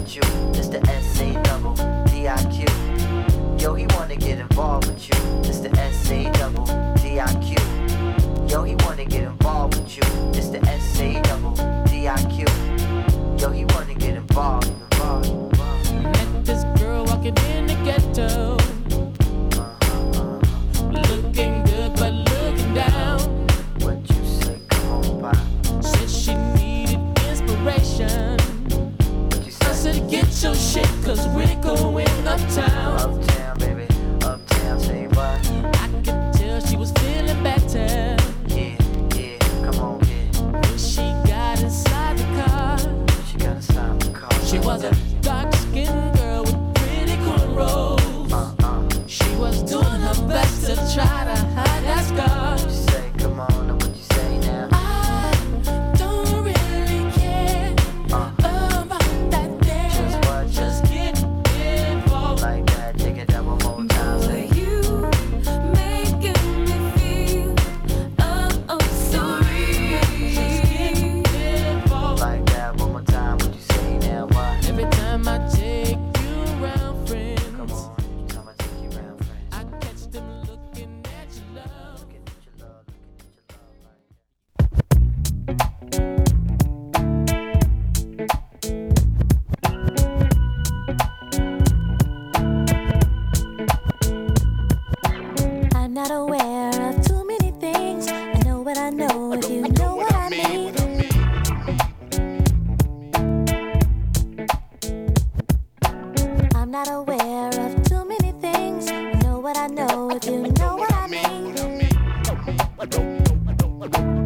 with you. It's the S-A-double-D-I-Q. Yo, he wanna get involved with you. It's the S-A-double-D-I-Q. Yo, he wanna get involved with you. It's the S-A-double-D-I-Q. Yo, he wanna get involved. Met this girl walking in the ghetto. Looking good but looking down. What you say, come on by. Said she needed inspiration. What you say? I said get your shit cause we're going uptown. Uptown, baby, uptown, say what? I could tell she was feeling better. Yeah, come on, yeah. When she got inside the car, she was a dark-skinned girl with pretty cornrows. She was doing her best to try to hide that scar. What you say, come on, what you say now? I don't really care about that thing. Just get involved. Like that, take it down one more time. Say You making me feel so real. Just get involved. like that one more time. What you say now? What? Every time I take you around, friends, Come on, every time I take you around, friends. I catch them looking at your love. Looking at your love, looking at your love like I'm not aware of too many things. I know what I know if you know what I mean. I'm not aware of too many things. I know what I know if you know what I mean.